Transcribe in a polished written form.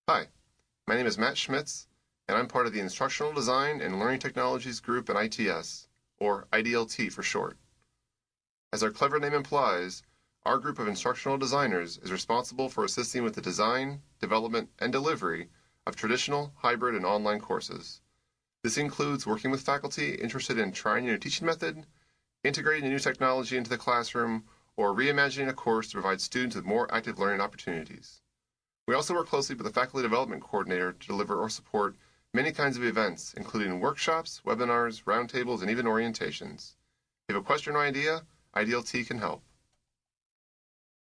Hi, my name is Matt Schmitz, and I'm part of the Instructional Design and Learning Technologies group at ITS, or IDLT for short. As our clever name implies, our group of instructional designers is responsible for assisting with the design, development, and delivery of traditional, hybrid, and online courses. This includes working with faculty interested in trying a new teaching method, integrating a new technology into the classroom, or reimagining a course to provide students with more active learning opportunities. We also work closely with the Faculty Development Coordinator to deliver or support many kinds of events, including workshops, webinars, roundtables, and even orientations. If you have a question or idea, IDLT can help.